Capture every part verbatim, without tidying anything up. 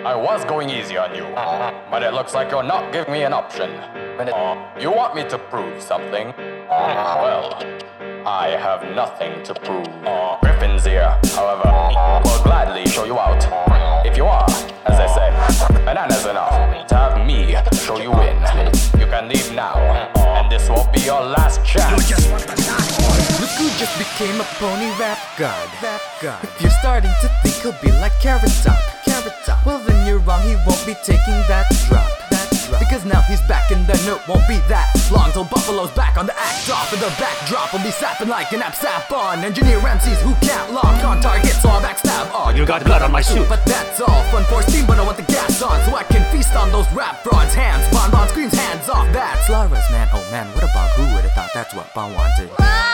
I was going easy on you, but it looks like you're not giving me an option. You want me to prove something? Well, I have nothing to prove. Griffin's here, however, will gladly show you out. If you are, as they say, bananas enough to have me show you in. You can leave now, and this won't be your last chance. Look who just became a pony rap god. Rap god. If you're starting to think he'll be like Carrot Top, Carrot Top, well then you're wrong. He won't be taking that drop. That drop. Because now he's back and then it won't be that long till Buffalo's back on the act off, and the backdrop will be sapping like an app sap on. Engineer M Cs who can't lock on target, so I backstab. Oh, you got blood on my suit, but that's all fun for steam. But I want the gas on so I can feast on those rap frauds. Hands, Bon Bon screams hands off. That's Lara's man. Oh man, what a bug. Who would've thought that's what Bon wanted?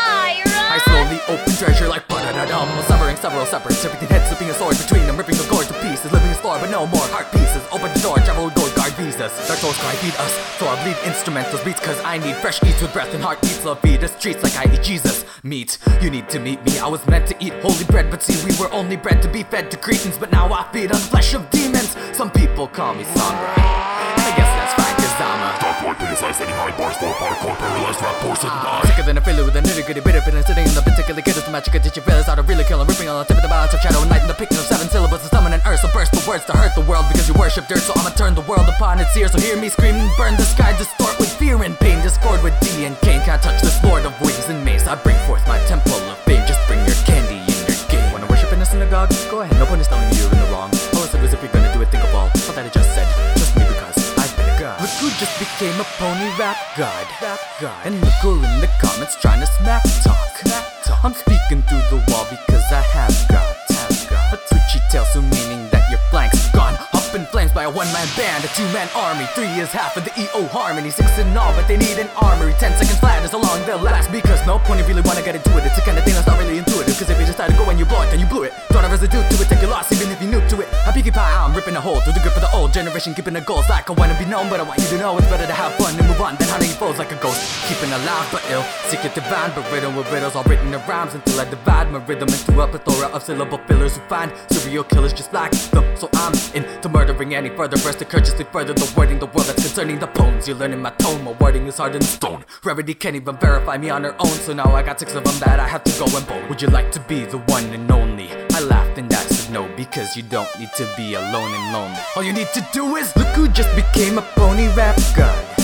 I slowly open treasure like ba-da-da-dum, severing several separate, everything head slipping a sword between them, ripping the gourd to pieces, living his floor but no more heart pieces. Open the door, travel gold guard visas. Dark souls cry feed us, so I bleed instrumentals beats, cause I need fresh eats with breath and heart beats. Love feed us treats like I eat Jesus meat. You need to meet me. I was meant to eat holy bread, but see we were only bred to be fed to cretins. But now I feed on flesh of demons. Some people call me Sombra, and I guess that's fine cause I'm a Dark Lord criticized any high bars for hardcore paralyzed rap portion die. Sicker than a filler with a nitty gritty bit of it, and sitting in the particular kid is the magic. Teach your fellas how to really kill and ripping on the tip of the balance of shadow and night, and the picking of seven syllables to summon an earth. So burst the words to hurt the world because you worship dirt. So I'ma turn the world upon its ears. So hear me scream and burn the sky, distort with fear and pain, discord with D and Cain. Can't touch this lord of wings and mace. I bring forth my temple of fame. Just bring your candy in your game. Wanna worship in a synagogue? Go ahead, no point is telling you you're in the wrong. All I said was if you're gonna do it, think of all all that I just said. Trust me because I've been a god. Look who just became a pony rap god. Rap god. And look who in the comments trying to smack talk. Smack talk. I'm speaking through the wall because I have got, have got a twitchy tail, so meaning that your flank's gone up in flames by a one-man band, a two-man army. Three is half of the E O harmony, six in all, but they need an armory. Ten seconds flat is how long they'll last, because no point you really wanna get into it. It's the kind of thing that's not really intuitive, cause if you decide to go and you blow it, then you blew it. Don't have residue to it, take your loss even if you're new to it. A Pinkie Pie, I'm ripping a hole through the grip of the old generation, keeping the goals like I wanna be known. But I want you to know it's better to have fun and move on than hunting foes like a ghost. Keeping alive but ill, seek it divine, but ridden with riddles, all written in rhymes until I divide my rhythm into a plethora of syllable fillers who find serial killers just like them. So I'm into murdering any further, verse to courteously further the wording, the world that's concerning the poems. You're learning my tone, my wording is hard in stone. Rarity can't even verify me on her own, so now I got six of them that I have to go and bone. Would you like to be the one and only? I laughed and I said no, because you don't need to be alone and lonely. All you need to do is look who just became a pony rap god.